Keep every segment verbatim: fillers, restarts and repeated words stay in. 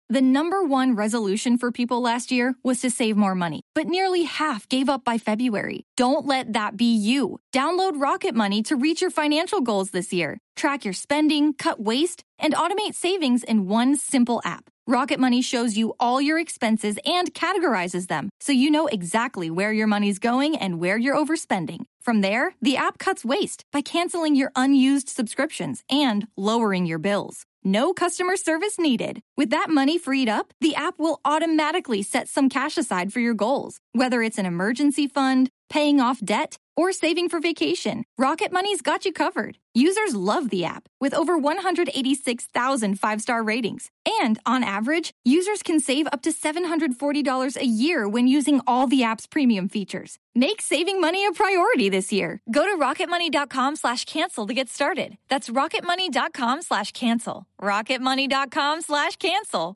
The number one resolution for people last year was to save more money, but nearly half gave up by February. Don't let that be you. Download Rocket Money to reach your financial goals this year. Track your spending, cut waste, and automate savings in one simple app. Rocket Money shows you all your expenses and categorizes them, so you know exactly where your money's going and where you're overspending. From there, the app cuts waste by canceling your unused subscriptions and lowering your bills. No customer service needed. With that money freed up, the app will automatically set some cash aside for your goals. Whether it's an emergency fund, paying off debt, or saving for vacation, Rocket Money's got you covered. Users love the app, with over one hundred eighty-six thousand five-star ratings. And on average, users can save up to seven hundred forty dollars a year when using all the app's premium features. Make saving money a priority this year. Go to rocketmoney.com slash cancel to get started. That's rocketmoney.com slash cancel. rocketmoney.com slash cancel.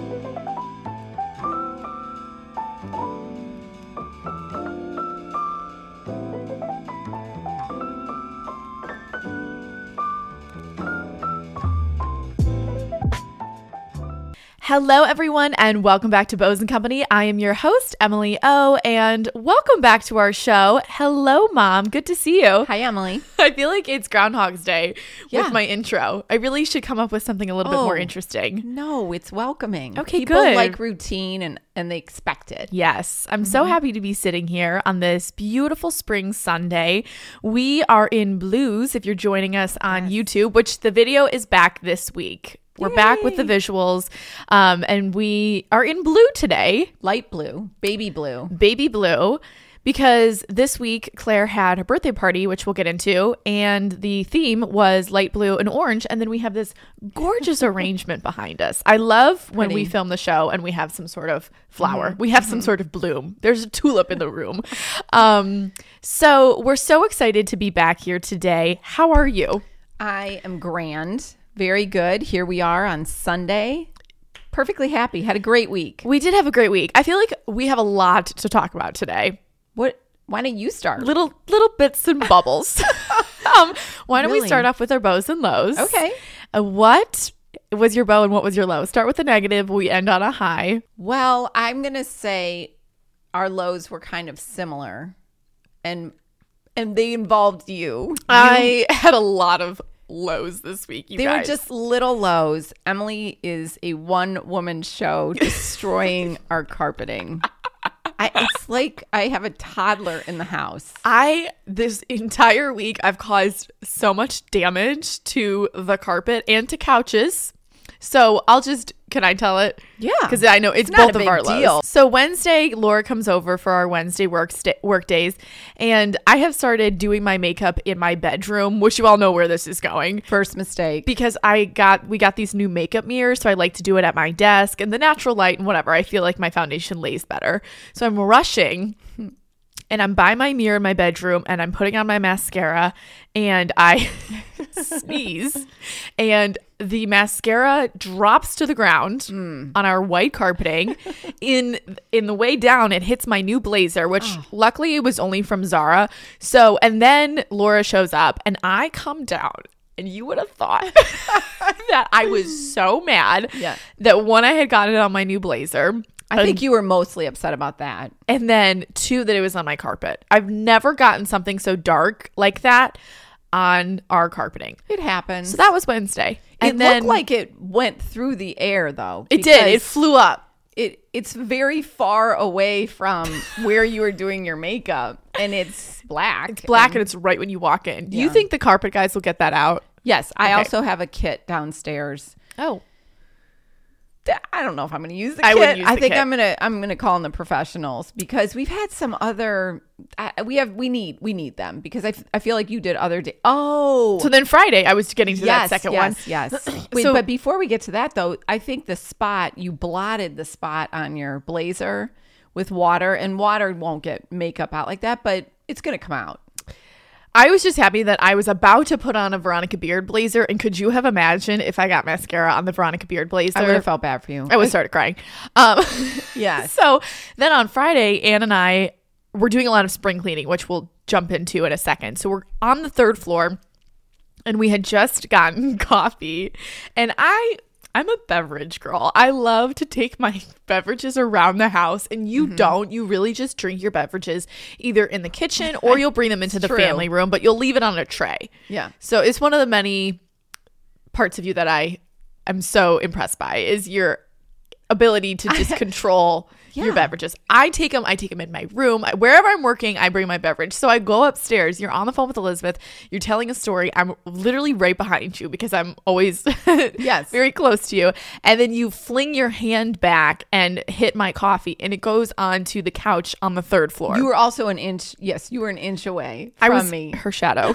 Hello, everyone, and welcome back to Bows and Company. I am your host, Emily O, and welcome back to our show. Hello, Mom. Good to see you. Hi, Emily. I feel like it's Groundhog's Day yeah. with my intro. I really should come up with something a little oh, bit more interesting. No, it's welcoming. Okay, People good. like routine, and, and they expect it. Yes. I'm mm-hmm. so happy to be sitting here on this beautiful spring Sunday. We are in blues if you're joining us on yes. YouTube, which the video is back this week. We're Yay. back with the visuals, um, and we are in blue today. Light blue, baby blue. Baby blue, because this week Claire had her birthday party, which we'll get into, and the theme was light blue and orange, and then we have this gorgeous arrangement behind us. I love Pretty. when we film the show and we have some sort of flower. Mm-hmm. We have mm-hmm. some sort of bloom. There's a tulip in the room. Um, so we're so excited to be back here today. How are you? I am grand. Very good. Here we are on Sunday. Perfectly happy. Had a great week. We did have a great week. I feel like we have a lot to talk about today. What? Why don't you start? Little little bits and bubbles. um, why don't really? we start off with our bows and lows? Okay. Uh, what was your bow and what was your low? Start with a negative. We end on a high. Well, I'm going to say our lows were kind of similar, and and they involved you. you I had a lot of lows this week, you they guys. were just little lows. Emily is a one-woman show destroying our carpeting. I, it's like I have a toddler in the house. I, this entire week, I've caused so much damage to the carpet and to couches. So I'll just, can I tell it? Yeah. Because I know it's, it's not both a of our big deal. lows. So Wednesday, Laura comes over for our Wednesday work, st- work days. And I have started doing my makeup in my bedroom, which you all know where this is going. First mistake. Because I got, we got these new makeup mirrors. So I like to do it at my desk and the natural light and whatever. I feel like my foundation lays better. So I'm rushing. And I'm by my mirror in my bedroom and I'm putting on my mascara and I sneeze and the mascara drops to the ground mm. on our white carpeting. in in the way down, it hits my new blazer, which oh. luckily it was only from Zara. So, and then Laura shows up and I come down. And you would have thought that I was so mad yeah. that one, I had gotten it on my new blazer. I think you were mostly upset about that. And then two, that it was on my carpet. I've never gotten something so dark like that on our carpeting. It happens. So that was Wednesday. And and then, looked like it went through the air, though. It did. It flew up. It It's very far away from where you were doing your makeup. And it's black. It's black and, and it's right when you walk in. Do yeah. you think the carpet guys will get that out? Yes. I okay. also have a kit downstairs. Oh. I don't know if I'm going to use the I kit. wouldn't use I the think kit. I'm going to I'm going to call in the professionals because we've had some other I, we have we need we need them because I, I feel like you did other day. Oh. So then Friday I was getting to yes, that second yes, one. Yes. Wait, so, but before we get to that though, I think the spot you blotted the spot on your blazer with water and water won't get makeup out like that, but it's going to come out. I was just happy that I was about to put on a Veronica Beard blazer. And could you have imagined if I got mascara on the Veronica Beard blazer? I would have felt bad for you. I would have started crying. Um, yeah. So then on Friday, Ann and I were doing a lot of spring cleaning, which we'll jump into in a second. So we're on the third floor and we had just gotten coffee. And I... I'm a beverage girl. I love to take my beverages around the house, and you mm-hmm. don't. You really just drink your beverages either in the kitchen or you'll bring them into the True. family room, but you'll leave it on a tray. Yeah. So it's one of the many parts of you that I am so impressed by is your ability to just control yeah. your beverages. I take them, I take them in my room. Wherever I'm working, I bring my beverage. So I go upstairs. You're on the phone with Elizabeth. You're telling a story. I'm literally right behind you because I'm always yes. very close to you. And then you fling your hand back and hit my coffee, and it goes onto the couch on the third floor. You were also an inch. Yes, you were an inch away from I was me. Her shadow.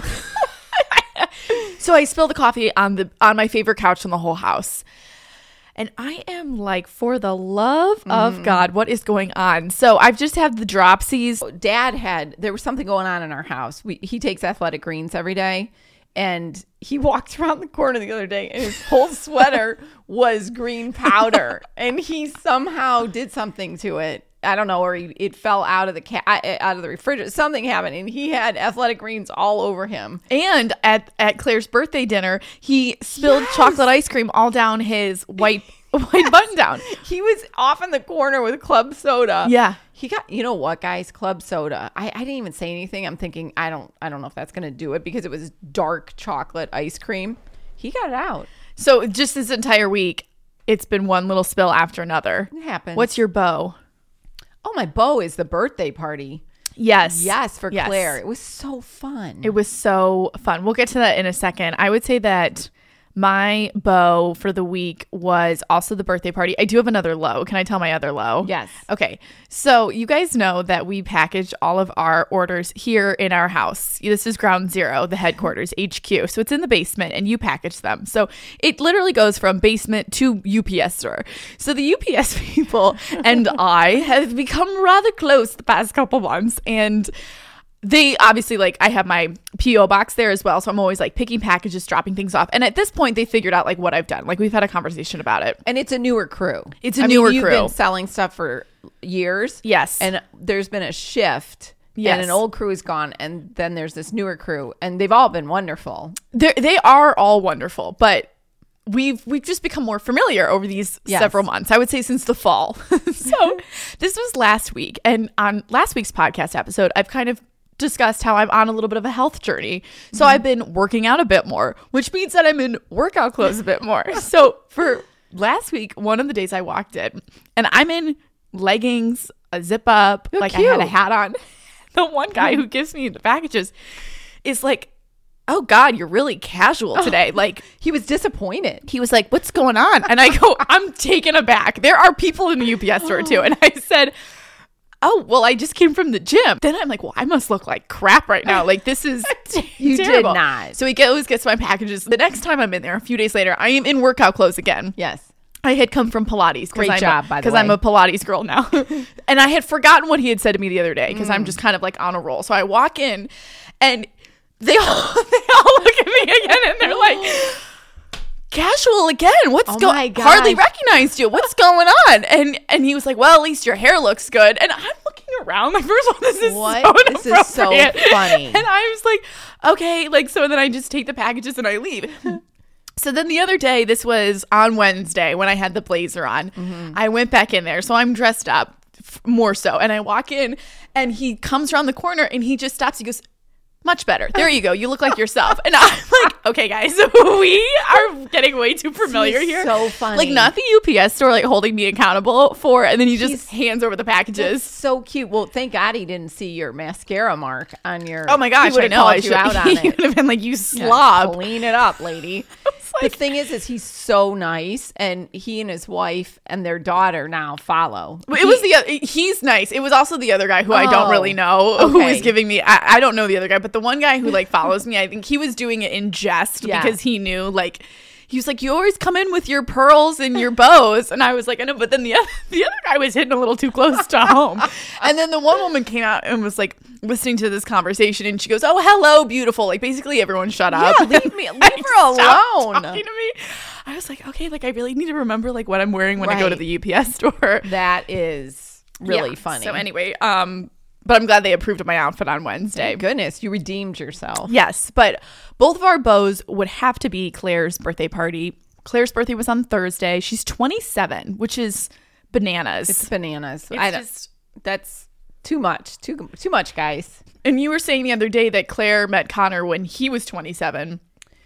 So I spill the coffee on the on my favorite couch in the whole house. And I am like, for the love mm. of God, what is going on? So I've just had the dropsies. Dad had, there was something going on in our house. We, he takes Athletic Greens every day. And he walked around the corner the other day and his whole sweater was green powder. And he somehow did something to it. I don't know, or he, it fell out of the ca- out of the refrigerator. Something happened, and he had Athletic Greens all over him. And at, at Claire's birthday dinner, he spilled yes. chocolate ice cream all down his white white yes. button down. He was off in the corner with club soda. Yeah, he got. You know what, guys? Club soda. I, I didn't even say anything. I'm thinking I don't I don't know if that's gonna do it because it was dark chocolate ice cream. He got it out. So just this entire week, it's been one little spill after another. It happens. What's your bow? Oh, my bow is the birthday party. Yes. Yes, for yes. Claire. It was so fun. It was so fun. We'll get to that in a second. I would say that my bow for the week was also the birthday party. I do have another low. Can I tell my other low? Yes. Okay. So you guys know that we package all of our orders here in our house. This is Ground Zero, the headquarters, H Q. So it's in the basement and you package them. So it literally goes from basement to U P S store. So the U P S people and I have become rather close the past couple months, and they obviously, like, I have my P O box there as well. So I'm always like picking packages, dropping things off. And at this point, they figured out like what I've done. Like, we've had a conversation about it. And it's a newer crew. It's a I newer mean, you've crew. You've been selling stuff for years. Yes. And there's been a shift. Yes. And an old crew is gone. And then there's this newer crew. And they've all been wonderful. They're, they are all wonderful. But we've we've just become more familiar over these yes. several months. I would say since the fall. So this was last week. And on last week's podcast episode, I've kind of discussed how I'm on a little bit of a health journey. So mm-hmm. I've been working out a bit more, which means that I'm in workout clothes a bit more. So for last week, one of the days I walked in and I'm in leggings, a zip up, You're like cute. I had a hat on. The one guy who gives me the packages is like, "Oh God, you're really casual today." Oh, like, he was disappointed. He was like, "What's going on?" And I go, "I'm taken aback. There are people in the U P S store too." And I said, "Oh, well, I just came from the gym." Then I'm like, well, I must look like crap right now. Like, this is t- You terrible. did not. So he goes, gets my packages. The next time I'm in there, a few days later, I am in workout clothes again. Yes. I had come from Pilates. Great I'm job, a, by the way. Because I'm a Pilates girl now. And I had forgotten what he had said to me the other day because mm. I'm just kind of like on a roll. So I walk in and they all, they all look at me again and they're like, "Casual again? What's oh going on? Hardly recognized you. What's going on?" And and he was like, "Well, at least your hair looks good." And I'm looking around like, first of all, this is what? so This is so funny. And I was like, okay, like, so then I just take the packages and I leave. So then the other day, this was on Wednesday when I had the blazer on, mm-hmm. I went back in there. So I'm dressed up f- more so. And I walk in and he comes around the corner and he just stops. He goes, "Much better. There you go. You look like yourself." And I'm like, okay, guys, we are getting way too familiar He's here. So funny. Like, not the U P S store, like, holding me accountable for, and then he just He's, hands over the packages. So cute. Well, thank God he didn't see your mascara mark on your. Oh my gosh, I know. I should out on he it. would have been like, "You slob. Yeah, clean it up, lady." Like, the thing is, is he's so nice, and he and his wife and their daughter now follow. It he, was the other, he's nice. It was also the other guy who oh, I don't really know okay. who was giving me. I, I don't know the other guy, but the one guy who like follows me, I think he was doing it in jest yeah. because he knew like. He was like, "You always come in with your pearls and your bows." And I was like, "I know." But then the other, the other guy was hitting a little too close to home. And then the one woman came out and was like listening to this conversation. And she goes, "Oh, hello, beautiful." Like, basically everyone shut up. Yeah, leave me, leave her alone. Talking to me. I was like, okay, like I really need to remember like what I'm wearing when right. I go to the U P S store. That is really yeah. funny. So anyway, um, but I'm glad they approved of my outfit on Wednesday. Thank goodness, you redeemed yourself. Yes, but both of our bows would have to be Claire's birthday party Claire's birthday was on Thursday. She's twenty-seven, which is bananas. It's bananas. It's I don't, just, that's too much. Too too much, guys. and you were saying the other day that Claire met Connor when he was twenty-seven.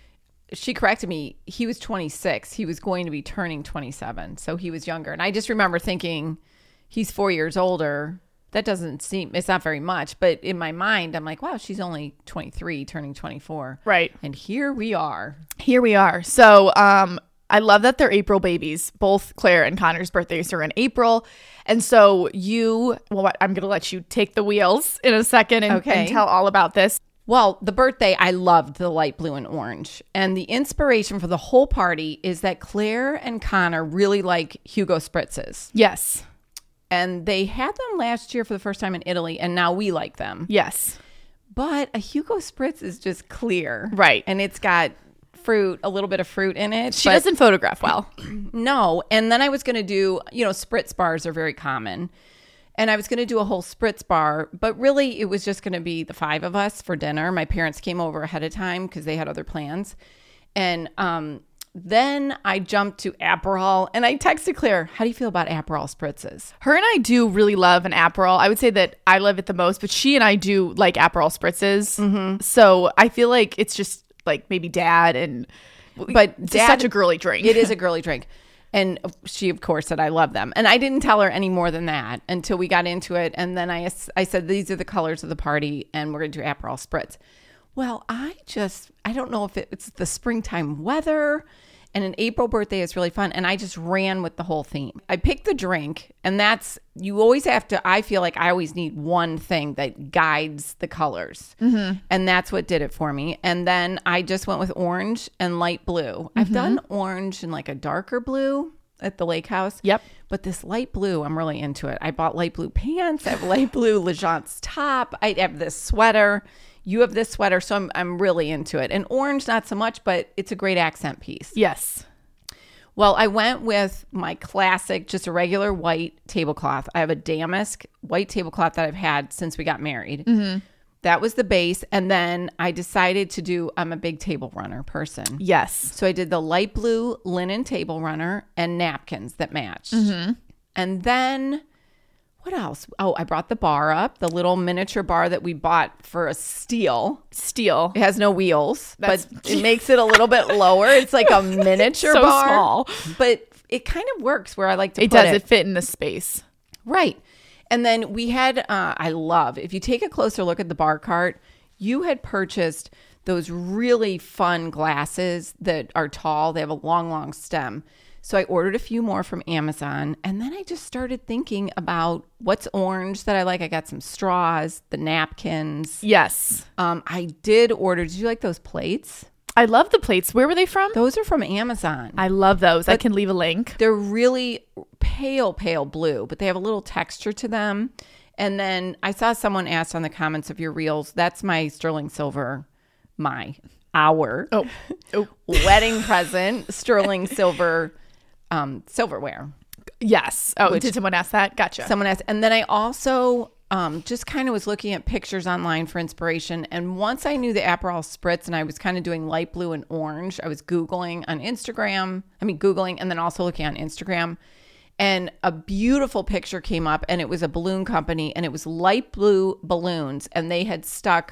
She corrected me. He was twenty-six. He was going to be turning twenty-seven. So he was younger. And I just remember thinking, he's four years older. That doesn't seem, it's not very much. But in my mind, I'm like, wow, she's only twenty-three, turning twenty-four. Right. And here we are. Here we are. So um, I love that they're April babies. Both Claire and Connor's birthdays are in April. And so you, well, what, I'm going to let you take the wheels in a second and, Okay. and tell all about this. Well, the birthday, I loved the light blue and orange. And the inspiration for the whole party is that Claire and Connor really like Hugo Spritzes. Yes. And they had them last year for the first time in Italy, and now we like them. Yes. But a Hugo Spritz is just clear. Right. And it's got fruit, a little bit of fruit in it. She but doesn't photograph well. No. And then I was going to do, you know, Spritz bars are very common. And I was going to do a whole Spritz bar, but really it was just going to be the five of us for dinner. My parents came over ahead of time because they had other plans. And um, then I jumped to Aperol, and I texted Claire, how do you feel about Aperol Spritzes? Her and I do really love an Aperol. I would say that I love it the most, but she and I do like Aperol Spritzes. Mm-hmm. So I feel like it's just like maybe dad and, But it's dad, such a girly drink. It is a girly drink. And she, of course, said, I love them. And I didn't tell her any more than that until we got into it. And then I, I said, these are the colors of the party, and we're going to do Aperol Spritz. Well, I just, I don't know if it, it's the springtime weather, and an April birthday is really fun. And I just ran with the whole theme. I picked the drink, and that's, you always have to, I feel like I always need one thing that guides the colors. Mm-hmm. And that's what did it for me. And then I just went with orange and light blue. Mm-hmm. I've done orange and like a darker blue at the lake house. Yep. But this light blue, I'm really into it. I bought light blue pants. I have light blue Legence top. I have this sweater. You have this sweater, so I'm I'm really into it. And orange, not so much, but it's a great accent piece. Yes. Well, I went with my classic, just a regular white tablecloth. I have a damask white tablecloth that I've had since we got married. Mm-hmm. That was the base. And then I decided to do, I'm a big table runner person. Yes. So I did the light blue linen table runner and napkins that matched. Mm-hmm. And then... what else? Oh, I brought the bar up, the little miniature bar that we bought for a steal. Steal. It has no wheels, That's- but it makes it a little bit lower. It's like a miniature So bar. small. But it kind of works where I like to It put does. it. It fit in the space. Right. And then we had, uh, I love, if you take a closer look at the bar cart, you had purchased those really fun glasses that are tall. They have a long, long stem. So I ordered a few more from Amazon, and then I just started thinking about what's orange that I like. I got some straws, the napkins. Yes. Um, I did order, did you like those plates? I love the plates. Where were they from? Those are from Amazon. I love those. I But- can leave a link. They're really pale, pale blue, but they have a little texture to them. And then I saw someone asked on the comments of your reels, that's my sterling silver, my, our Oh. Oh. wedding present, sterling silver um, silverware. Yes. Oh, Which- did someone ask that? Gotcha. Someone asked. And then I also um, just kind of was looking at pictures online for inspiration. And once I knew the Aperol Spritz and I was kind of doing light blue and orange, I was Googling on Instagram. I mean, Googling and then also looking on Instagram. And a beautiful picture came up, and it was a balloon company, and it was light blue balloons. And they had stuck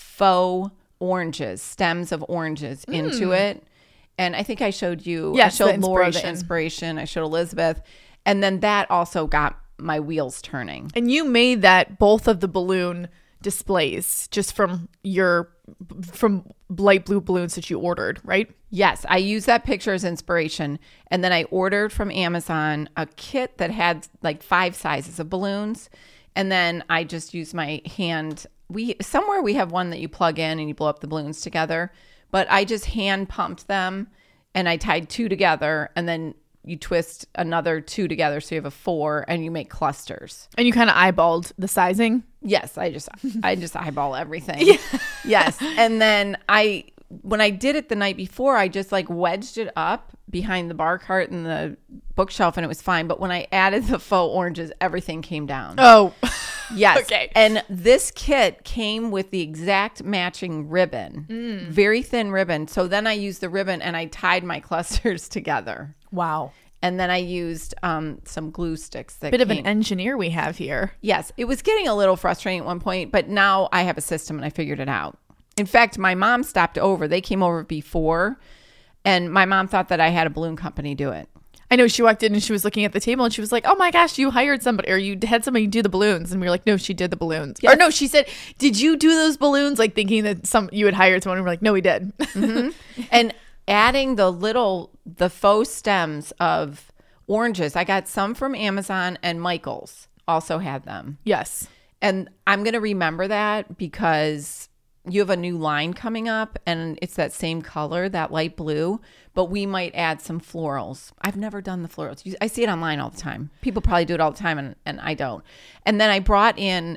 faux oranges, stems of oranges mm. into it. And I think I showed you, yes, I showed the Laura the inspiration. inspiration. I showed Elizabeth. And then that also got my wheels turning. And you made that both of the balloon displays just from your from light blue balloons that you ordered, right? Yes, I used that picture as inspiration. And then I ordered from Amazon a kit that had like five sizes of balloons. And then I just used my hand. We somewhere we have one that you plug in and you blow up the balloons together. But I just hand pumped them, and I tied two together, and then you twist another two together, so you have a four, and you make clusters. And you kind of eyeballed the sizing. Yes, I just I just eyeball everything. Yeah. Yes, and then I when I did it the night before, I just like wedged it up behind the bar cart and the bookshelf, and it was fine. But when I added the faux oranges, everything came down. Oh. Yes. Okay. And this kit came with the exact matching ribbon, mm. very thin ribbon. So then I used the ribbon and I tied my clusters together. Wow. And then I used um, some glue sticks. That Bit came. of an engineer we have here. Yes. It was getting a little frustrating at one point, but now I have a system and I figured it out. In fact, my mom stopped over. They came over before, and my mom thought that I had a balloon company do it. I know she walked in and she was looking at the table and she was like, oh my gosh, you hired somebody or you had somebody do the balloons. And we were like, no, she did the balloons. Yes. Or no, she said, did you do those balloons? Like thinking that some you had hired someone. And we're like, no, we did. Mm-hmm. And adding the little, the faux stems of oranges. I got some from Amazon, and Michael's also had them. Yes. And I'm going to remember that because you have a new line coming up and it's that same color, that light blue, but we might add some florals. I've never done the florals. I see it online all the time. People probably do it all the time, and, and I don't. And then I brought in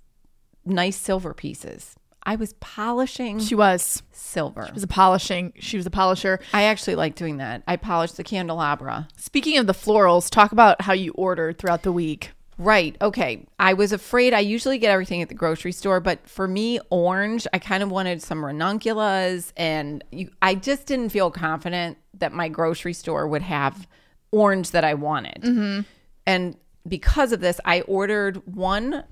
nice silver pieces. I was polishing. She was. Silver. She was a polishing. She was a polisher. I actually like doing that. I polished the candelabra. Speaking of the florals, talk about how you ordered throughout the week. Right. Okay. I was afraid. I usually get everything at the grocery store, but for me, orange, I kind of wanted some ranunculus, and you, I just didn't feel confident that my grocery store would have orange that I wanted. Mm-hmm. And because of this, I ordered one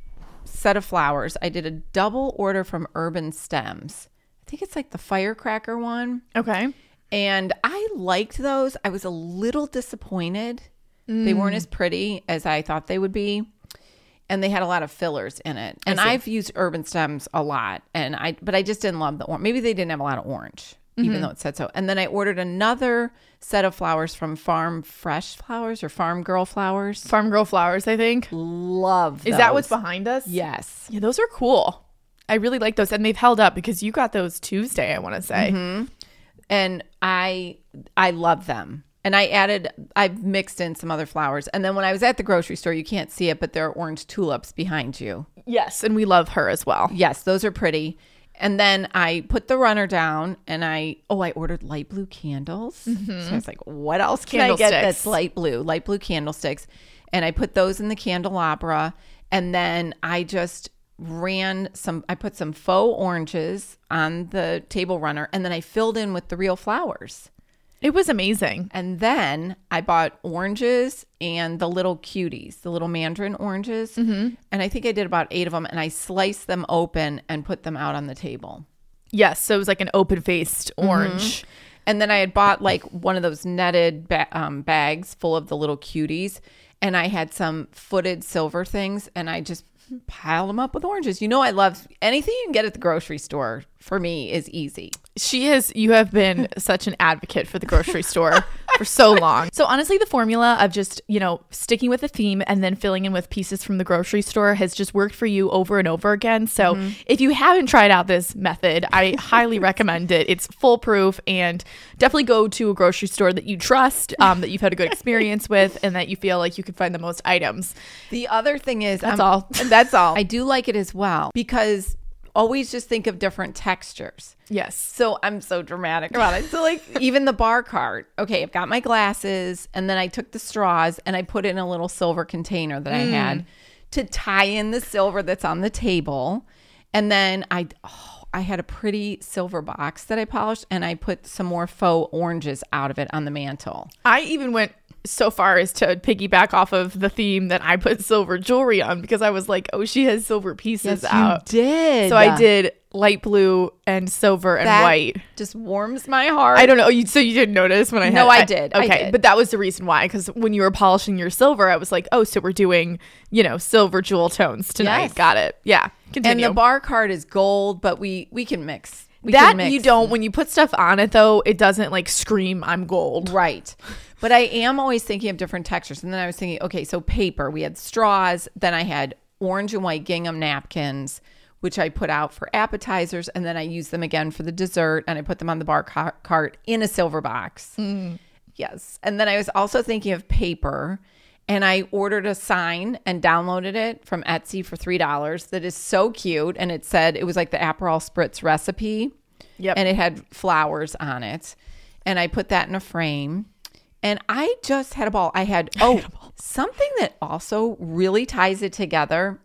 set of flowers. I did a double order from Urban Stems. I think it's like the firecracker one. Okay. And I liked those. I was a little disappointed. Mm. They weren't as pretty as I thought they would be. And they had a lot of fillers in it. And I've used Urban Stems a lot. And I, but I just didn't love the orange. Maybe they didn't have a lot of orange, mm-hmm. even though it said so. And then I ordered another set of flowers from Farm Fresh Flowers or Farm Girl Flowers. Farm Girl Flowers, I think. Love those. Is that what's behind us? Yes. Yeah, those are cool. I really like those. And they've held up because you got those Tuesday, I want to say. Mm-hmm. And I I love them. And I added, I mixed in some other flowers. And then when I was at the grocery store, you can't see it, but there are orange tulips behind you. Yes, and we love her as well. Yes, those are pretty. And then I put the runner down and I, oh, I ordered light blue candles. Mm-hmm. So I was like, what else can I get that's light blue? Light blue candlesticks. And I put those in the candelabra. And then I just ran some, I put some faux oranges on the table runner. And then I filled in with the real flowers. It was amazing. And then I bought oranges and the little cuties, the little mandarin oranges. Mm-hmm. And I think I did about eight of them. And I sliced them open and put them out on the table. Yes. So it was like an open-faced orange. Mm-hmm. And then I had bought like one of those netted ba- um, bags full of the little cuties. And I had some footed silver things. And I just piled them up with oranges. You know, I love anything you can get at the grocery store. For me, is easy. She is, you have been such an advocate for the grocery store for so long. So honestly, the formula of just, you know, sticking with a theme and then filling in with pieces from the grocery store has just worked for you over and over again. So mm-hmm. if you haven't tried out this method, I highly recommend it. It's foolproof, and definitely go to a grocery store that you trust, um, that you've had a good experience with, and that you feel like you can find the most items. The other thing is, that's um, all. That's all. I do like it as well because always just think of different textures. Yes. So I'm so dramatic about it. So like even the bar cart. Okay, I've got my glasses, and then I took the straws and I put it in a little silver container that mm. I had to tie in the silver that's on the table. And then I oh, I had a pretty silver box that I polished, and I put some more faux oranges out of it on the mantle. I even went so far as to piggyback off of the theme that I put silver jewelry on, because I was like, oh, she has silver pieces yes, out. You did. So I did light blue and silver and that white. Just warms my heart. I don't know. You, so you didn't notice when I had No, I did. Okay. I did. But that was the reason why, because when you were polishing your silver, I was like, oh, so we're doing, you know, silver jewel tones tonight. Yes. Got it. Yeah. Continue. And the bar card is gold, but we, we can mix. We that can mix. You don't. When you put stuff on it, though, it doesn't like scream, I'm gold. Right. But I am always thinking of different textures. And then I was thinking, okay, so paper. We had straws. Then I had orange and white gingham napkins, which I put out for appetizers. And then I used them again for the dessert. And I put them on the bar car- cart in a silver box. Mm. Yes. And then I was also thinking of paper. And I ordered a sign and downloaded it from Etsy for three dollars. That is so cute. And it said, it was like the Aperol Spritz recipe. Yep. And it had flowers on it. And I put that in a frame. And I just had a ball. I had, oh, something that also really ties it together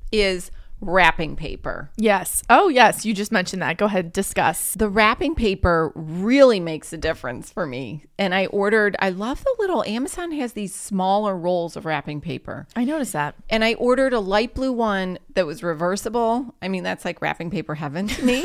is wrapping paper. Yes. Oh, yes. You just mentioned that. Go ahead. Discuss. The wrapping paper really makes a difference for me. And I ordered, I love the little, Amazon has these smaller rolls of wrapping paper. I noticed that. And I ordered a light blue one that was reversible. I mean, that's like wrapping paper heaven to me.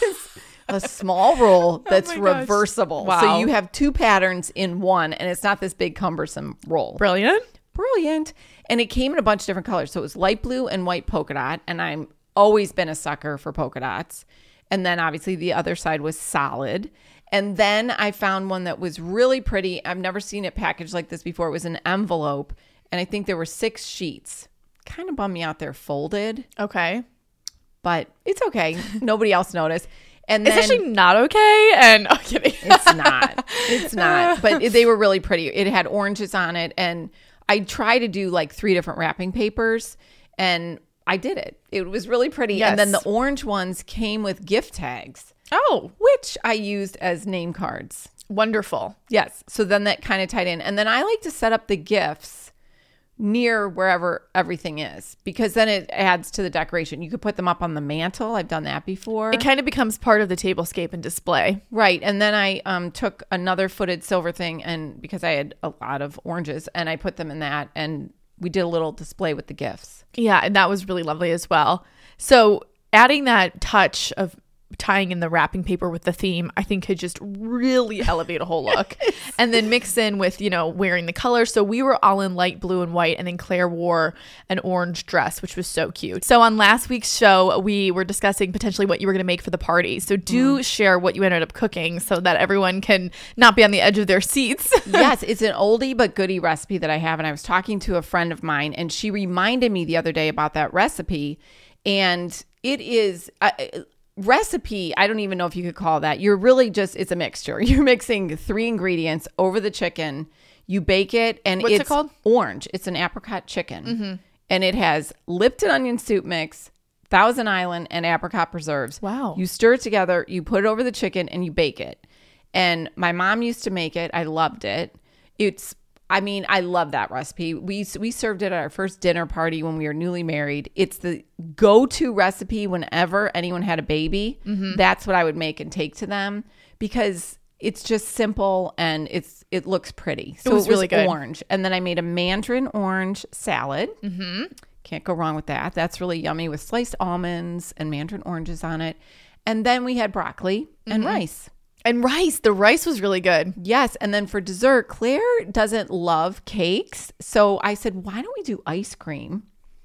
A small roll that's Oh my gosh. reversible. Wow. So you have two patterns in one, and it's not this big cumbersome roll. Brilliant. Brilliant. And it came in a bunch of different colors. So it was light blue and white polka dot. And I'm always been a sucker for polka dots. And then obviously the other side was solid. And then I found one that was really pretty. I've never seen it packaged like this before. It was an envelope. And I think there were six sheets. Kind of bummed me out there folded. Okay. But it's okay. Nobody else noticed. And It's then actually not okay. And oh, kidding. it's not. It's not. But it, they were really pretty. It had oranges on it. And I tried to do like three different wrapping papers. And I did it. It was really pretty. Yes. And then the orange ones came with gift tags, Oh, which I used as name cards. wonderful. Yes. So then that kind of tied in. And then I like to set up the gifts near wherever everything is, because then it adds to the decoration. You could put them up on the mantle. I've done that before. It kind of becomes part of the tablescape and display. Right. And then I um, took another footed silver thing, and because I had a lot of oranges, and I put them in that, and we did a little display with the gifts. Yeah, and that was really lovely as well. So adding that touch of tying in the wrapping paper with the theme, I think could just really elevate a whole look. And then mix in with, you know, wearing the color. So we were all in light blue and white, and then Claire wore an orange dress, which was so cute. So on last week's show, we were discussing potentially what you were going to make for the party. So do mm. share what you ended up cooking so that everyone can not be on the edge of their seats. Yes, it's an oldie but goodie recipe that I have. And I was talking to a friend of mine, and she reminded me the other day about that recipe. And it is... Uh, recipe, I don't even know if you could call that. You're really just, it's a mixture. You're mixing three ingredients over the chicken. You bake it, and What's it's it called? Orange. It's an apricot chicken. Mm-hmm. And it has Lipton onion soup mix, Thousand Island, and apricot preserves. Wow. You stir it together, you put it over the chicken, and you bake it. And my mom used to make it. I loved it. It's I mean, I love that recipe. We we served it at our first dinner party when we were newly married. It's the go-to recipe whenever anyone had a baby. Mm-hmm. That's what I would make and take to them, because it's just simple and it's it looks pretty. So it was, it was really good. Orange. And then I made a mandarin orange salad. Mm-hmm. Can't go wrong with that. That's really yummy with sliced almonds and mandarin oranges on it. And then we had broccoli and mm-hmm. rice. And rice. The rice was really good. Yes. And then for dessert, Claire doesn't love cakes. So I said, why don't we do ice cream?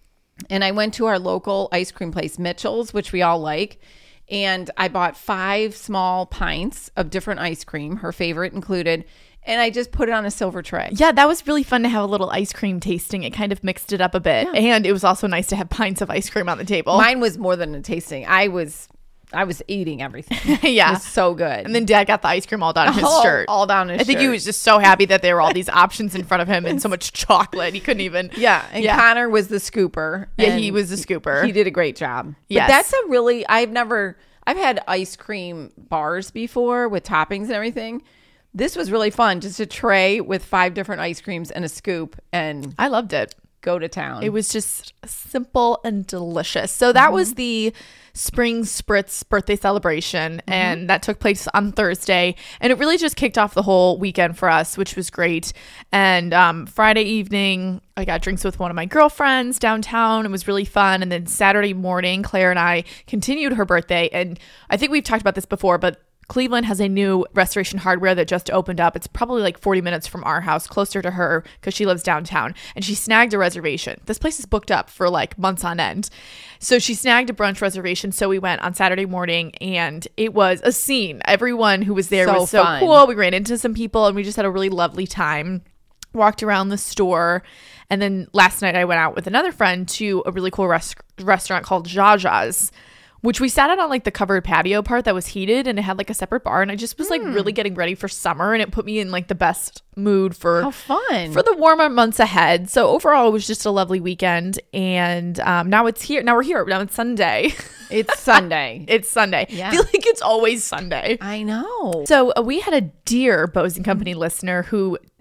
And I went to our local ice cream place, Mitchell's, which we all like. And I bought five small pints of different ice cream, her favorite included. And I just put it on a silver tray. Yeah, that was really fun to have a little ice cream tasting. It kind of mixed it up a bit. Yeah. And it was also nice to have pints of ice cream on the table. Mine was more than a tasting. I was... I was eating everything. Yeah. It was so good. And then Dad got the ice cream all down his all, shirt. All down his shirt. I think shirt. he was just so happy that there were all these options in front of him and so much chocolate. He couldn't even. Yeah. And yeah. Connor was the scooper. Yeah, he was the scooper. He did a great job. Yes. But that's a really, I've never, I've had ice cream bars before with toppings and everything. This was really fun. Just a tray with five different ice creams and a scoop. And I loved it. Go to town. It was just simple and delicious. So that mm-hmm. was the Spring Spritz birthday celebration, mm-hmm. and that took place on Thursday, and it really just kicked off the whole weekend for us, which was great. And um, Friday evening, I got drinks with one of my girlfriends downtown. It was really fun. And then Saturday morning, Claire and I continued her birthday, and I think we've talked about this before, but Cleveland has a new Restoration Hardware that just opened up. It's probably like forty minutes from our house, closer to her because she lives downtown. And she snagged a reservation. This place is booked up for like months on end. So she snagged a brunch reservation. So we went on Saturday morning, and it was a scene. Everyone who was there so was so fun. cool. We ran into some people, and we just had a really lovely time. Walked around the store. And then last night I went out with another friend to a really cool res- restaurant called Jaja's, which we sat out on like the covered patio part that was heated, and it had like a separate bar, and I just was like mm. really getting ready for summer, and it put me in like the best mood for How fun. for the warmer months ahead. So overall, it was just a lovely weekend, and um, now it's here. Now we're here. Now it's Sunday. It's Sunday. It's Sunday. Yeah. I feel like it's always Sunday. I know. So uh, we had a dear Bose and Company listener who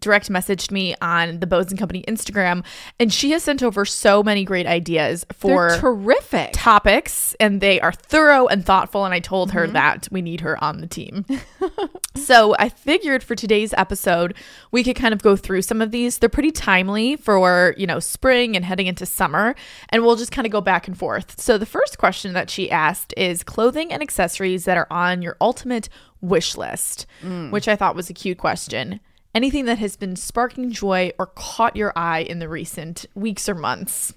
direct messaged me on the Bows and Company Instagram, and she has sent over so many great ideas for They're terrific topics, and they are thorough and thoughtful, and I told her mm-hmm. that we need her on the team. So I figured for today's episode, we could kind of go through some of these. They're pretty timely for, you know, spring and heading into summer, and we'll just kind of go back and forth. So the first question that she asked is clothing and accessories that are on your ultimate wish list, mm. which I thought was a cute question. Anything that has been sparking joy or caught your eye in the recent weeks or months?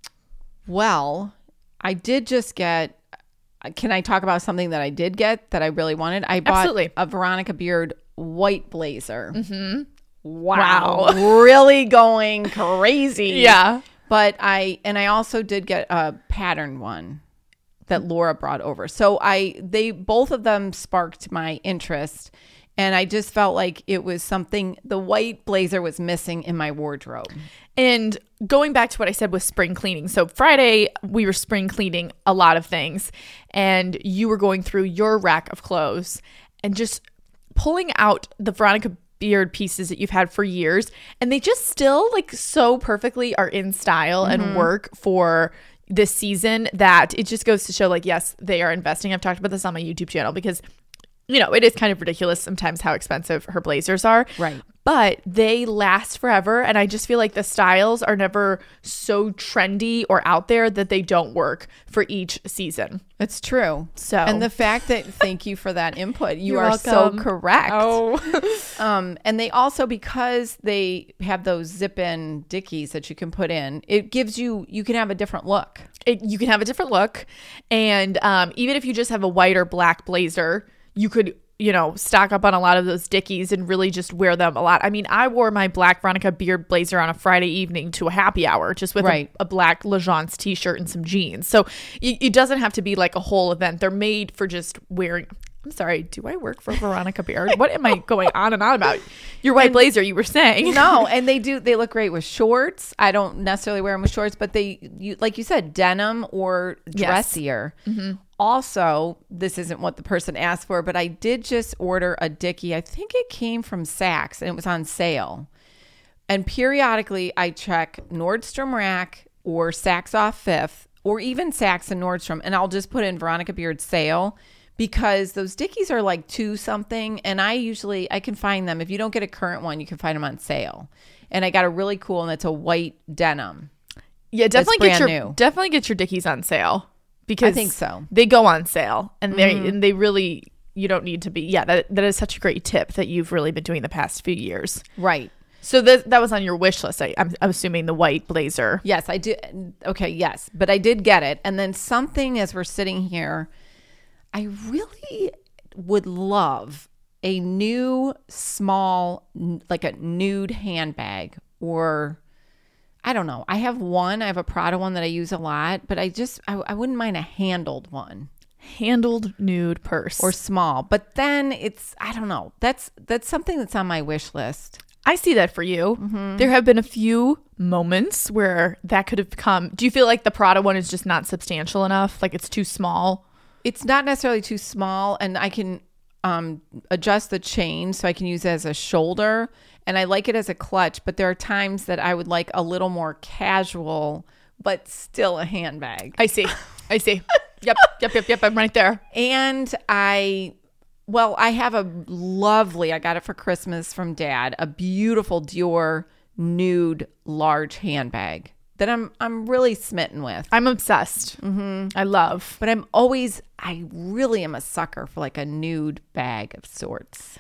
Well, I did just get, can I talk about something that I did get that I really wanted? I bought Absolutely. a Veronica Beard white blazer. Mm-hmm. Wow. wow. Really going crazy. Yeah. But I, and I also did get a pattern one that Laura brought over. So I, they, both of them sparked my interest. And I just felt like it was something, the white blazer was missing in my wardrobe. And going back to what I said with spring cleaning. So Friday, we were spring cleaning a lot of things. And you were going through your rack of clothes and just pulling out the Veronica Beard pieces that you've had for years. And they just still like so perfectly are in style mm-hmm. and work for this season that it just goes to show like, yes, they are investing. I've talked about this on my YouTube channel because, you know, it is kind of ridiculous sometimes how expensive her blazers are. Right. But they last forever. And I just feel like the styles are never so trendy or out there that they don't work for each season. It's true. So, and the fact that, thank you for that input. You You're are welcome. so correct. Oh. um, and they also, because they have those zip-in dickies that you can put in, it gives you, you can have a different look. It, you can have a different look. And um, even if you just have a white or black blazer, you could, you know, stock up on a lot of those dickies and really just wear them a lot. I mean, I wore my black Veronica Beard blazer on a Friday evening to a happy hour just with right. a, a black L'Agence t-shirt and some jeans. So it, it doesn't have to be like a whole event. They're made for just wearing. I'm sorry, do I work for Veronica Beard? What am I going on and on about? Your white and, blazer, you were saying. No, and they do, they look great with shorts. I don't necessarily wear them with shorts, but they, you, like you said, denim or dressier. Yes. Mm-hmm. Also, this isn't what the person asked for, but I did just order a dickie. I think it came from Saks and it was on sale. And periodically I check Nordstrom Rack or Saks Off Fifth or even Saks and Nordstrom, and I'll just put in Veronica Beard sale because those dickies are like two something. And I usually, I can find them. If you don't get a current one, you can find them on sale. And I got a really cool, and it's a white denim. Yeah, definitely get your, new. definitely get your dickies on sale. Because I think so. They go on sale and they mm-hmm. and they really, you don't need to be. Yeah, that that is such a great tip that you've really been doing the past few years. Right. So that that was on your wish list. I, I'm, I'm assuming the white blazer. Yes, I did. Okay, yes. But I did get it. And then something as we're sitting here, I really would love a new small, like a nude handbag or I don't know. I have one. I have a Prada one that I use a lot, but I just, I, I wouldn't mind a handled one. Handled nude purse. Or small. But then it's, I don't know. That's, that's something that's on my wish list. I see that for you. Mm-hmm. There have been a few moments where that could have come. Do you feel like the Prada one is just not substantial enough? Like it's too small? It's not necessarily too small, and I can um, adjust the chain so I can use it as a shoulder. And I like it as a clutch, but there are times that I would like a little more casual, but still a handbag. I see. I see. Yep. Yep. Yep. Yep. I'm right there. And I, well, I have a lovely, I got it for Christmas from Dad, a beautiful Dior nude large handbag that I'm, I'm really smitten with. I'm obsessed. Mm-hmm. I love. But I'm always, I really am a sucker for like a nude bag of sorts.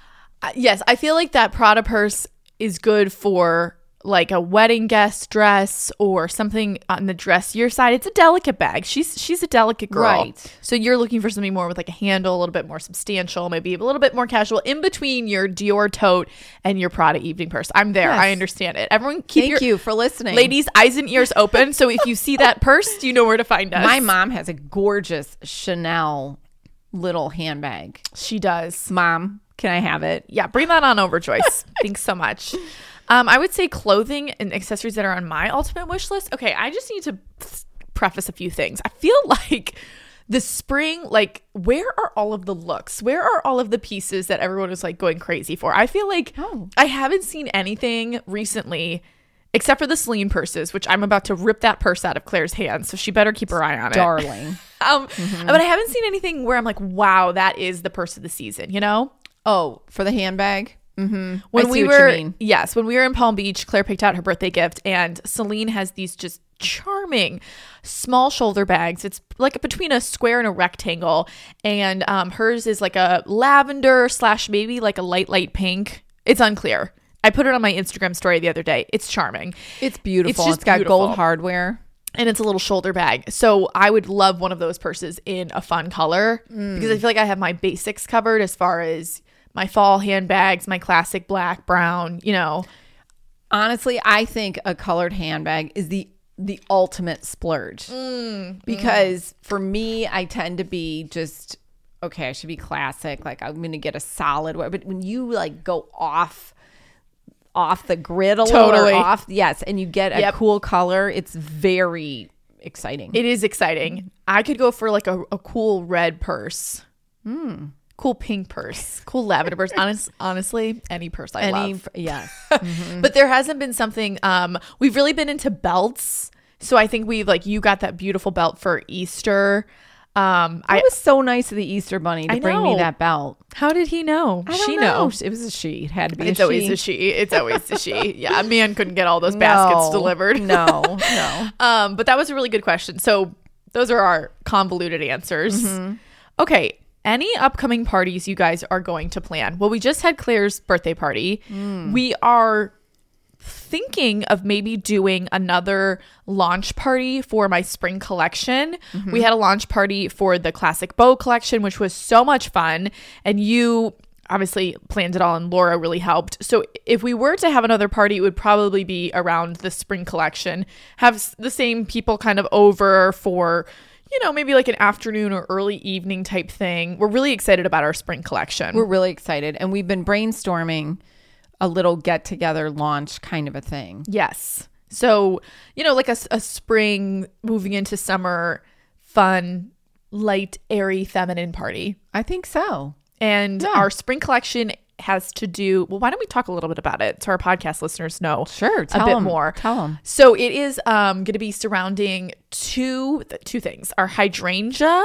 Yes, I feel like that Prada purse is good for like a wedding guest dress or something on the dressier side. It's a delicate bag. She's she's a delicate girl. Right. So you're looking for something more with like a handle, a little bit more substantial, maybe a little bit more casual in between your Dior tote and your Prada evening purse. I'm there. Yes. I understand it. Everyone keep Thank your, you for listening. Ladies, eyes and ears open. So if you see that purse, you know where to find us. My mom has a gorgeous Chanel little handbag. She does. Mom, can I have it? Yeah, bring that on over, Joyce. Thanks so much. Um, I would say clothing and accessories that are on my ultimate wish list. Okay, I just need to preface a few things. I feel like the spring, like, where are all of the looks? Where are all of the pieces that everyone was like going crazy for? I feel like Oh. I haven't seen anything recently except for the Celine purses, which I'm about to rip that purse out of Claire's hands. So she better keep her eye on it. Darling. Um, But I haven't seen anything where I'm like, wow, that is the purse of the season, you know? Oh, for the handbag? Mm-hmm. When I see we what you were, mean. yes, when we were in Palm Beach, Claire picked out her birthday gift, and Celine has these just charming small shoulder bags. It's like between a square and a rectangle, and um, hers is like a lavender slash maybe like a light, light pink. It's unclear. I put it on my Instagram story the other day. It's charming. It's beautiful. It's just it's got beautiful. gold hardware. And it's a little shoulder bag. So I would love one of those purses in a fun color because I feel like I have my basics covered as far as my fall handbags, my classic black, brown, you know. Honestly, I think a colored handbag is the the ultimate splurge. Mm, because for me, I tend to be just, okay, I should be classic. Like, I'm going to get a solid one. But when you like go off off the grid a little Totally. or off, yes, and you get a Yep. cool color, it's very exciting. It is exciting. I could go for like a, a cool red purse. Cool pink purse. Cool lavender purse. Honest, honestly, any purse I Any, love. yes. But there hasn't been something, um, we've really been into belts. So I think we've like, you got that beautiful belt for Easter. Um, I I was so nice of the Easter Bunny to I bring me know. that belt. How did he know? I don't she know. knows. It was a she. It had to be It's a always she. a she. It's always a she. Yeah, a man couldn't get all those baskets No. delivered. No, no. Um, but that was a really good question. So those are our convoluted answers. Mm-hmm. Okay. Any upcoming parties you guys are going to plan? Well, we just had Claire's birthday party. Mm. We are thinking of maybe doing another launch party for my spring collection. Mm-hmm. We had a launch party for the classic bow collection, which was so much fun. And you obviously planned it all, and Laura really helped. So if we were to have another party, it would probably be around the spring collection. Have s- the same people kind of over for, you know, maybe like an afternoon or early evening type thing. We're really excited about our spring collection. We're really excited. And we've been brainstorming a little get together launch kind of a thing. Yes. So, you know, like a, s- a spring moving into summer, fun, light, airy, feminine party. I think so. And Yeah. our spring collection has to do, well, why don't we talk a little bit about it so our podcast listeners know Sure. a Tell bit 'em. more. Tell them. So it is um, going to be surrounding two th- two things: our hydrangea,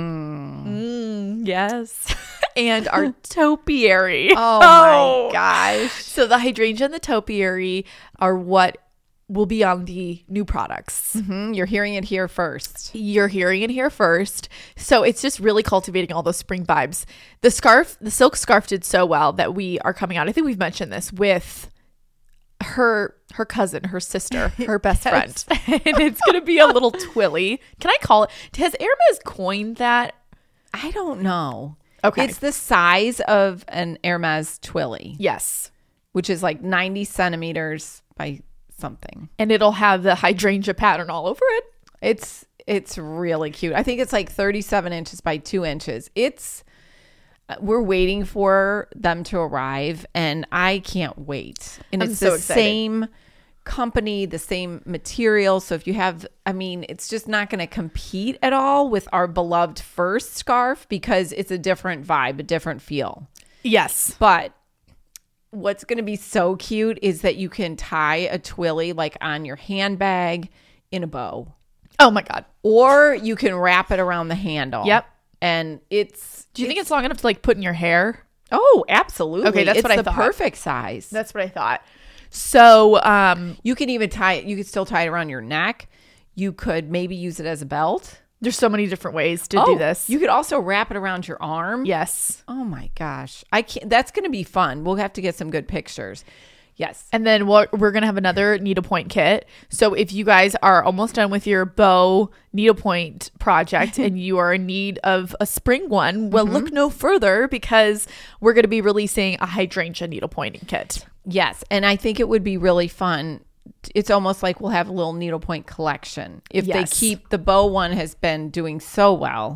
mm, yes, and our topiary. Oh, my gosh. So the hydrangea and the topiary are what will be on the new products. Mhm. You're hearing it here first. You're hearing it here first. So it's just really cultivating all those spring vibes. The scarf, the silk scarf did so well that we are coming out. I think we've mentioned this with her her cousin, her sister, her best Yes. friend. And it's going to be a little twilly. Can I call it? Has Hermes coined that? I don't know. Okay. It's the size of an Hermes Twilly, Yes. which is like ninety centimeters by something. And it'll have the hydrangea pattern all over it. It's it's really cute. I think it's like thirty-seven inches by two inches. It's uh, we're waiting for them to arrive, and I can't wait. And I'm it's so the excited. same company, the same material. So if you have, I mean, it's just not going to compete at all with our beloved first scarf because it's a different vibe, a different feel. Yes. But what's going to be so cute is that you can tie a twilly like on your handbag in a bow, Oh my God. or you can wrap it around the handle. Yep. And it's, Do you think it's long enough to like put in your hair? oh, absolutely. Okay, that's it's what I the thought. perfect size. That's what I thought. So, um, You can even tie it, you could still tie it around your neck. You could maybe use it as a belt. there's so many different ways to oh, do this. You could also wrap it around your arm. yes. Oh my gosh. I can't, that's going to be fun. We'll have to get some good pictures. Yes. And then what we're going to have another needlepoint kit. So if you guys are almost done with your bow needlepoint project and you are in need of a spring one, well, look no further because we're going to be releasing a hydrangea needlepointing kit. Yes. And I think it would be really fun. It's almost like we'll have a little needlepoint collection. If Yes. they keep the bow one has been doing so well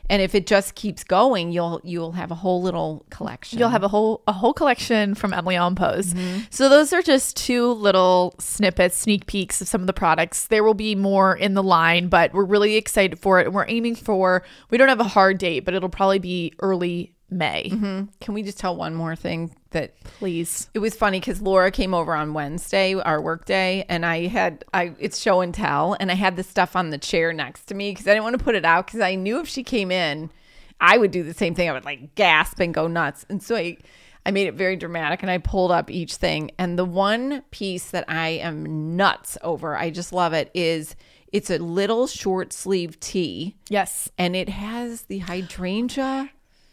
And if it just keeps going, you'll you'll have a whole little collection. You'll have a whole a whole collection from Emily Ellen Pose. Mm-hmm. So those are just two little snippets, sneak peeks of some of the products. There will be more in the line, but we're really excited for it. And we're aiming for, we don't have a hard date, but it'll probably be early May. Mm-hmm. Can we just tell one more thing? That please. It was funny because Laura came over on Wednesday, our work day, and I had I it's show and tell, and I had the stuff on the chair next to me because I didn't want to put it out because I knew if she came in, I would do the same thing. I would like gasp and go nuts, and so I I made it very dramatic, and I pulled up each thing. And the one piece that I am nuts over, I just love it, is it's a little short sleeve tee. Yes, and it has the hydrangea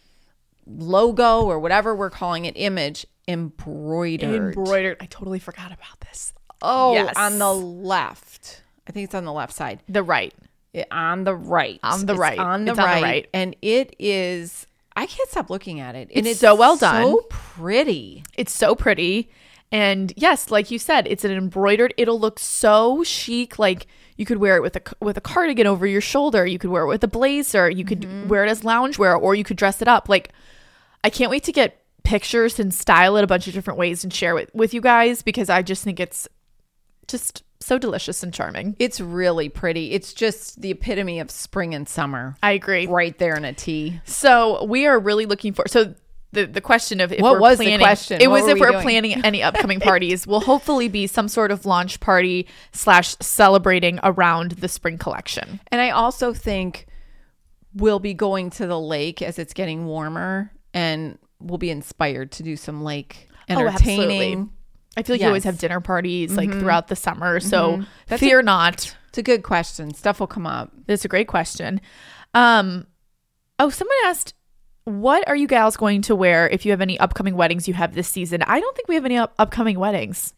logo or whatever we're calling it, image embroidered. Embroidered. I totally forgot about this. Oh, yes. On the left. I think it's on the left side. The right. It, on the right. On the it's right. On the it's right. on the right. And it is, I can't stop looking at it. And it's, it's so well done. So pretty. It's so pretty. And yes, like you said, it's an embroidered. It'll look so chic. Like you could wear it with a with a cardigan over your shoulder. You could wear it with a blazer. You could mm-hmm. wear it as loungewear, or you could dress it up. Like, I can't wait to get pictures and style it a bunch of different ways and share it with you guys because I just think it's just so delicious and charming. It's really pretty. It's just the epitome of spring and summer. I agree. Right there in a tee. So we are really looking for. So the the question of if what we're was planning, the question? It what was if we we're doing? planning any upcoming parties. Will hopefully be some sort of launch party slash celebrating around the spring collection. And I also think we'll be going to the lake as it's getting warmer. And we'll be inspired to do some lake entertaining. Oh, I feel like yes. you always have dinner parties like mm-hmm. throughout the summer. So mm-hmm. That's fear a, not. It's a good question. Stuff will come up. That's a great question. Um, oh, someone asked, what are you gals going to wear if you have any upcoming weddings you have this season? I don't think we have any up- upcoming weddings.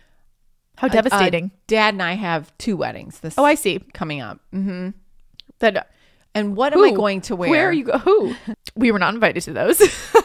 How devastating. Uh, Dad and I have two weddings this Oh, I see. coming up. Mm-hmm. That And what who? am I going to wear? Where are you go- Who? We were not invited to those.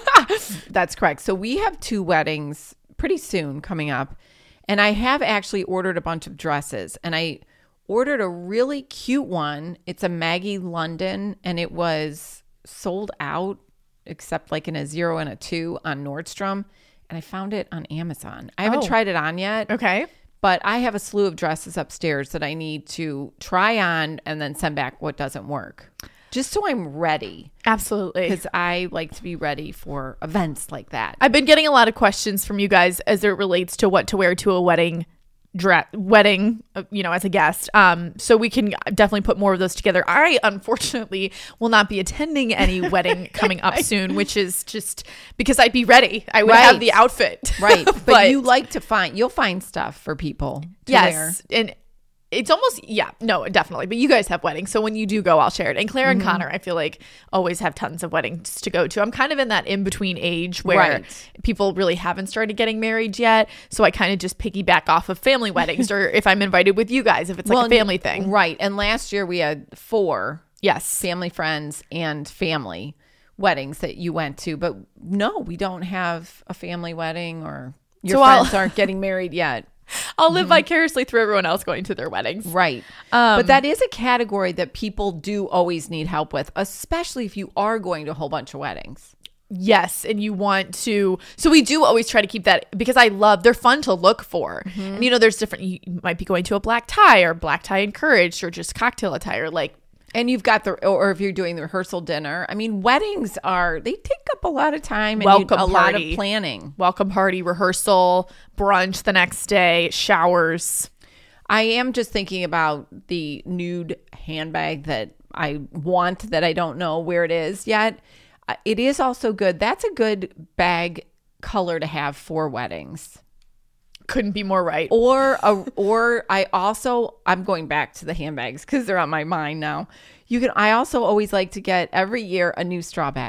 That's correct. So we have two weddings pretty soon coming up. And I have actually ordered a bunch of dresses. And I ordered a really cute one. It's a Maggie London. And it was sold out, except like in a zero and a two on Nordstrom. And I found it on Amazon. I haven't oh. tried it on yet. Okay. But I have a slew of dresses upstairs that I need to try on and then send back what doesn't work. Just so I'm ready. Absolutely. Because I like to be ready for events like that. I've been getting a lot of questions from you guys as it relates to what to wear to a wedding dress wedding, you know, as a guest. Um, so we can definitely put more of those together. I unfortunately will not be attending any wedding coming up soon, which is just because I'd be ready. I would right. have the outfit. Right. But, but you like to find, you'll find stuff for people to yes, wear. And it's almost, yeah, no, definitely. But you guys have weddings. So when you do go, I'll share it. And Claire mm-hmm. and Connor, I feel like always have tons of weddings to go to. I'm kind of in that in-between age where right. people really haven't started getting married yet. So I kind of just piggyback off of family weddings or if I'm invited with you guys, if it's well, like a family thing. Right. And last year we had four yes, family, friends, and family weddings that you went to. But no, we don't have a family wedding or your so friends I'll- aren't getting married yet. I'll live mm-hmm. vicariously through everyone else going to their weddings. Right. Um, but that is a category that people do always need help with, especially if you are going to a whole bunch of weddings. Yes. And you want to, so we do always try to keep that because I love, they're fun to look for. Mm-hmm. And you know, there's different, you might be going to a black tie or black tie encouraged or just cocktail attire. Like, and you've got the, or if you're doing the rehearsal dinner, I mean, weddings are, they take up a lot of time and welcome you, a party. lot of planning. Welcome party, rehearsal, brunch the next day, showers. I am just thinking about the nude handbag that I want that I don't know where it is yet. It is also good. That's a good bag color to have for weddings. Couldn't be more right. Or a, or I also I'm going back to the handbags because they're on my mind now. You can I also always like to get every year a new straw bag.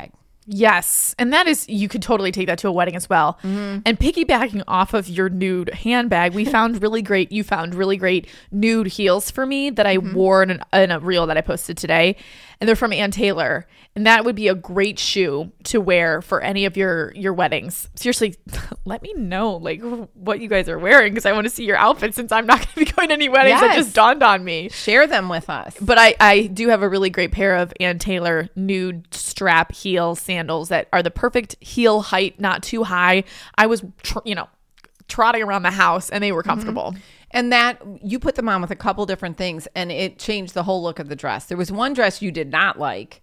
Yes. And that is, you could totally take that to a wedding as well. Mm-hmm. And piggybacking off of your nude handbag, we found really great, you found really great nude heels for me that I mm-hmm. wore in, an, in a reel that I posted today. And they're from Ann Taylor. And that would be a great shoe to wear for any of your, your weddings. Seriously, let me know like what you guys are wearing because I want to see your outfits since I'm not going to be going to any weddings. Yes. That just dawned on me. Share them with us. But I, I do have a really great pair of Ann Taylor nude strap heel sandals that are the perfect heel height, not too high. I was, tr- you know, trotting around the house and they were comfortable. Mm-hmm. And that you put them on with a couple different things and it changed the whole look of the dress. There was one dress you did not like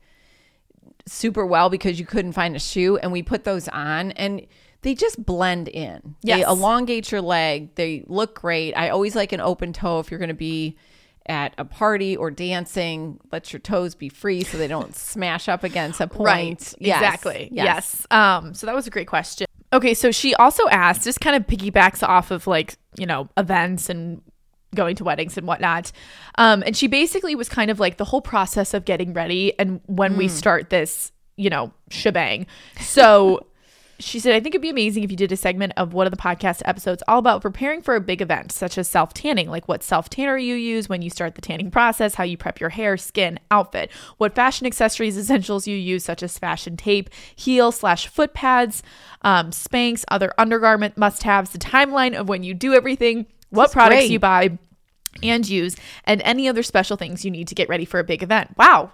super well because you couldn't find a shoe, and we put those on and they just blend in. Yes. They elongate your leg. They look great. I always like an open toe if you're going to be at a party or dancing. Let your toes be free so they don't smash up against a point. Right. Yes. Exactly. Yes. yes. Um, so that was a great question. Okay. So she also asked, just kind of piggybacks off of like, you know, events and going to weddings and whatnot. Um, and she basically was kind of like the whole process of getting ready and when mm. we start this, you know, shebang. So she said, I think it'd be amazing if you did a segment of one of the podcast episodes all about preparing for a big event, such as self-tanning, like what self-tanner you use when you start the tanning process, how you prep your hair, skin, outfit, what fashion accessories, essentials you use, such as fashion tape, heel slash foot pads, um, Spanx, other undergarment must-haves, the timeline of when you do everything, what That's products great. You buy and use, and any other special things you need to get ready for a big event. Wow.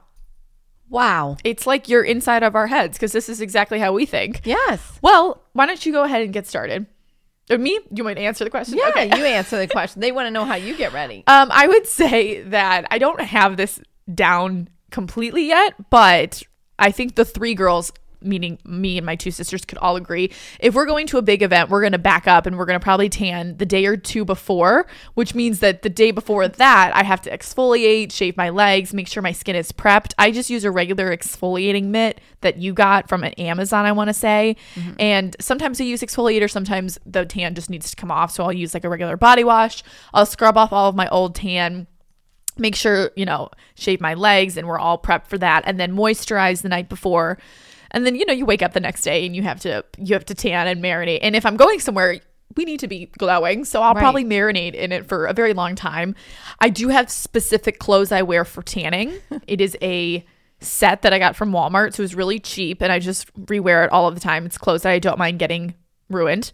Wow. It's like you're inside of our heads because this is exactly how we think. Yes. Well, why don't you go ahead and get started? Or me? You might answer the question? Yeah, okay. You answer the question. They want to know how you get ready. Um, I would say that I don't have this down completely yet, but I think the three girls, meaning me and my two sisters, could all agree if we're going to a big event, we're going to back up and we're going to probably tan the day or two before, which means that the day before that I have to exfoliate, shave my legs, make sure my skin is prepped. I just use a regular exfoliating mitt that you got from an Amazon, I want to say. Mm-hmm. And sometimes I use exfoliator, sometimes the tan just needs to come off, so I'll use like a regular body wash. I'll scrub off all of my old tan, make sure, you know, shave my legs, and we're all prepped for that, and then moisturize the night before. And then, you know, you wake up the next day and you have to you have to tan and marinate. And if I'm going somewhere, we need to be glowing. So I'll right. probably marinate in it for a very long time. I do have specific clothes I wear for tanning. It is a set that I got from Walmart. So it was really cheap. And I just rewear it all of the time. It's clothes that I don't mind getting ruined.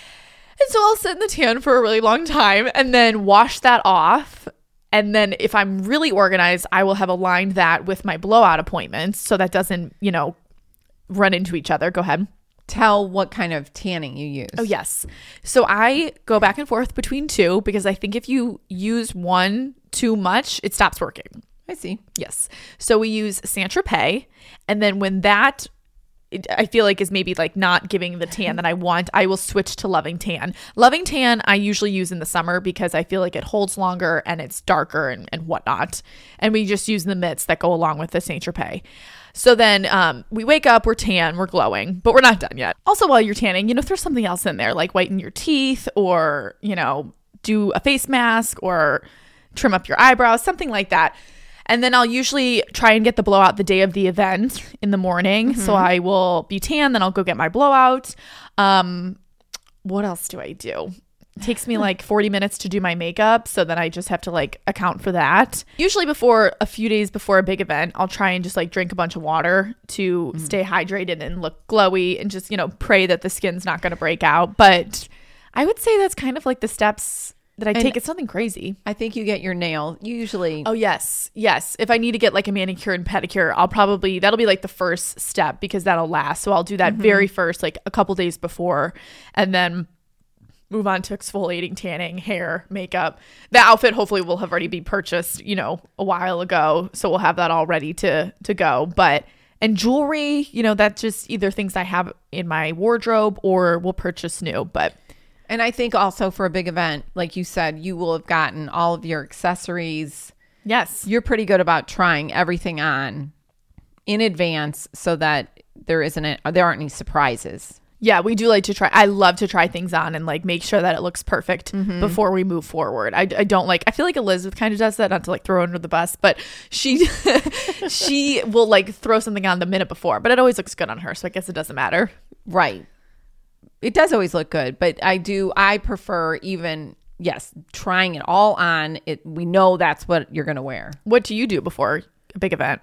And so I'll sit in the tan for a really long time and then wash that off. And then if I'm really organized, I will have aligned that with my blowout appointments. So that doesn't, you know, run into each other. Go ahead. Tell what kind of tanning you use. Oh, yes. So I go back and forth between two because I think if you use one too much, it stops working. I see. Yes. So we use Saint Tropez. And then when that, it, I feel like is maybe like not giving the tan that I want, I will switch to Loving Tan. Loving Tan I usually use in the summer because I feel like it holds longer and it's darker and, and whatnot. And we just use the mitts that go along with the Saint Tropez. So then um, we wake up, we're tan, we're glowing, but we're not done yet. Also, while you're tanning, you know, throw something else in there, like whiten your teeth or, you know, do a face mask or trim up your eyebrows, something like that. And then I'll usually try and get the blowout the day of the event in the morning. Mm-hmm. So I will be tan, then I'll go get my blowout. Um, what else do I do? It takes me like forty minutes to do my makeup, so then I just have to like account for that. Usually before a few days before a big event, I'll try and just like drink a bunch of water to mm-hmm. stay hydrated and look glowy and just, you know, pray that the skin's not going to break out. But I would say that's kind of like the steps that I and take. It's nothing crazy. I think you get your nail usually. Oh, yes. Yes. If I need to get like a manicure and pedicure, I'll probably, that'll be like the first step because that'll last. So I'll do that mm-hmm. very first, like a couple days before, and then move on to exfoliating, tanning, hair, makeup. The outfit hopefully will have already been purchased, you know, a while ago. So we'll have that all ready to to go. But, and jewelry, you know, that's just either things I have in my wardrobe or we'll purchase new. But and I think also for a big event, like you said, you will have gotten all of your accessories. Yes. You're pretty good about trying everything on in advance so that there isn't a, there aren't any surprises. Yeah, we do like to try. I love to try things on and like make sure that it looks perfect Mm-hmm. before we move forward. I, I don't like, I feel like Elizabeth kind of does that, not to like throw her under the bus, but she, she will like throw something on the minute before, but it always looks good on her. So I guess it doesn't matter. Right. It does always look good, but I do, I prefer even, yes, trying it all on. It. We know that's what you're going to wear. What do you do before a big event?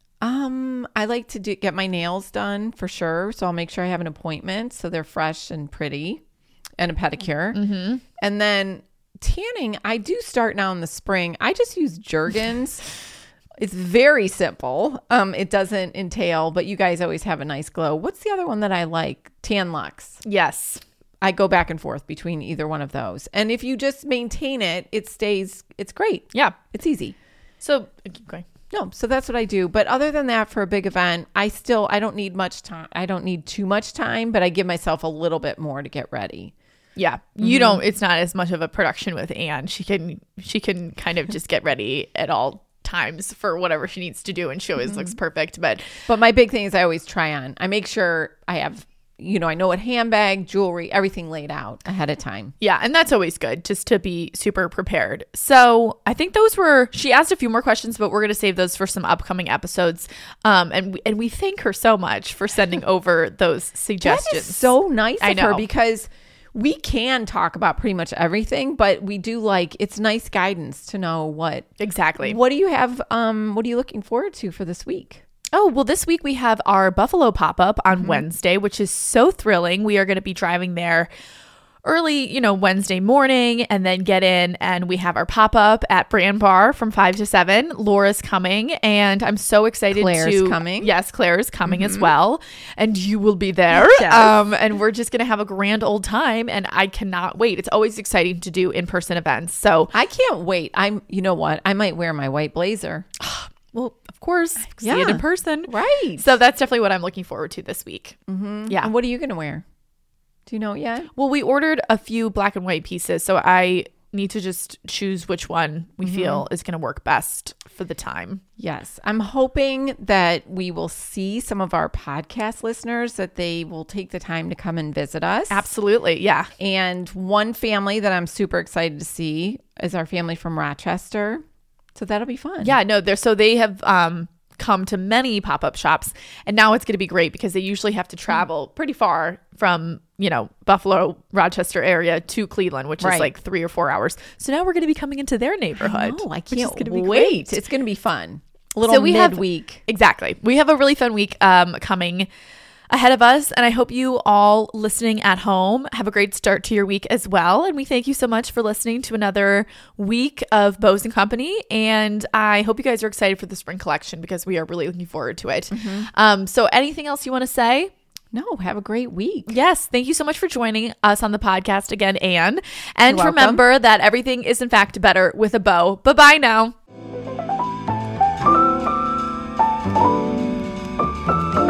Um, I like to do, get my nails done for sure. So I'll make sure I have an appointment so they're fresh and pretty, and a pedicure. Mm-hmm. And then tanning, I do start now in the spring. I just use Jergens. It's very simple. Um, it doesn't entail, but you guys always have a nice glow. What's the other one that I like? Tan Lux. Yes. I go back and forth between either one of those. And if you just maintain it, it stays, it's great. Yeah. It's easy. So keep going. No, so that's what I do. But other than that, for a big event, I still, I don't need much time. I don't need too much time, but I give myself a little bit more to get ready. Yeah. You don't, it's not as much of a production with Anne. She can, she can kind of just get ready at all times for whatever she needs to do. And she always looks perfect. But But my big thing is I always try on. I make sure I have, you know, I know what handbag, jewelry, everything laid out ahead of time. yeah, and that's always good just to be super prepared. So I think those were, she asked a few more questions, but we're going to save those for some upcoming episodes. Um, and we, and we thank her so much for sending over those suggestions. That is so nice I of her know. because we can talk about pretty much everything, but we do like, it's nice guidance to know what, Exactly. what do you have, um, what are you looking forward to for this week? Oh, well, this week we have our Buffalo pop-up on mm-hmm. Wednesday, which is so thrilling. We are going to be driving there early, you know, Wednesday morning and then get in, and we have our pop-up at Brand Bar from five to seven. Laura's coming, and I'm so excited Claire's to coming. Yes, Claire's coming mm-hmm. as well, and you will be there. Yes. Um, and we're just going to have a grand old time, and I cannot wait. It's always exciting to do in-person events. So I can't wait. I'm, you know what? I might wear my white blazer. Well, of course, see Yeah. it in person. Right. So that's definitely what I'm looking forward to this week. Mm-hmm. Yeah. And what are you going to wear? Do you know it yet? Well, we ordered a few black and white pieces, so I need to just choose which one we mm-hmm. feel is going to work best for the time. Yes. I'm hoping that we will see some of our podcast listeners, that they will take the time to come and visit us. Absolutely. Yeah. And one family that I'm super excited to see is our family from Rochester. So that'll be fun. Yeah, no, they're so they have um come to many pop-up shops, and now it's going to be great because they usually have to travel pretty far from, you know, Buffalo, Rochester area to Cleveland, which Right. is like three or four hours. So now we're going to be coming into their neighborhood. Oh, I which is can't gonna be wait. great. It's going to be fun. A little So we have- midweek. Exactly. We have a really fun week um coming ahead of us, and I hope you all listening at home have a great start to your week as well. And we thank you so much for listening to another week of Bows and Company, and I hope you guys are excited for the spring collection because we are really looking forward to it. Mm-hmm. Um, so anything else you want to say? No, have a great week. Yes, thank you so much for joining us on the podcast again, Anne. And You're welcome. remember that everything is in fact better with a bow. Bye-bye now.